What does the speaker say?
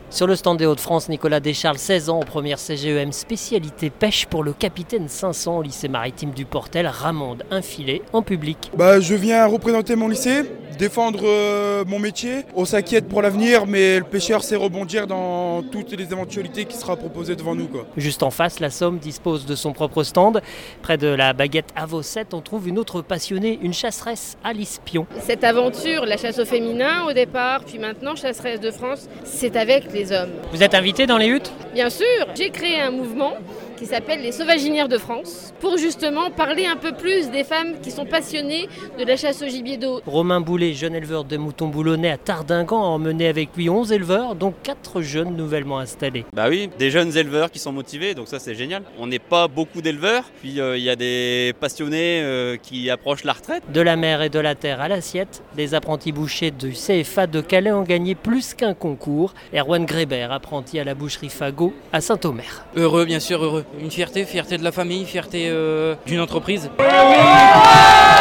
Sur le stand des Hauts-de-France, Nicolas Descharles, 16 ans, en première CGEM, spécialité pêche pour le capitaine 500 au lycée maritime du Portel, ramande un filet en public. Je viens représenter mon lycée, défendre mon métier. On s'inquiète pour l'avenir, mais le pêcheur sait rebondir dans toutes les éventualités qui sera proposées devant nous, quoi. Juste en face, la Somme dispose de son propre stand. Près de la baguette Avocette, on trouve une autre passionnée, une chasseresse, Alice Pion. Cette aventure, la chasse au féminin au départ, puis maintenant chasseresse de France, c'est avec les hommes. Vous êtes invité dans les huttes ? Bien sûr, j'ai créé un mouvement qui s'appelle les Sauvaginières de France, pour justement parler un peu plus des femmes qui sont passionnées de la chasse au gibier d'eau. Romain Boulet, jeune éleveur de moutons boulonnais à Tardingan, a emmené avec lui 11 éleveurs, dont 4 jeunes nouvellement installés. Oui, des jeunes éleveurs qui sont motivés, donc ça c'est génial. On n'est pas beaucoup d'éleveurs, puis il y a des passionnés qui approchent la retraite. De la mer et de la terre à l'assiette, les apprentis bouchers du CFA de Calais ont gagné plus qu'un concours. Erwan Grébert, apprenti à la boucherie Fagot à Saint-Omer. Heureux, bien sûr, heureux. Une fierté de la famille, fierté d'une entreprise.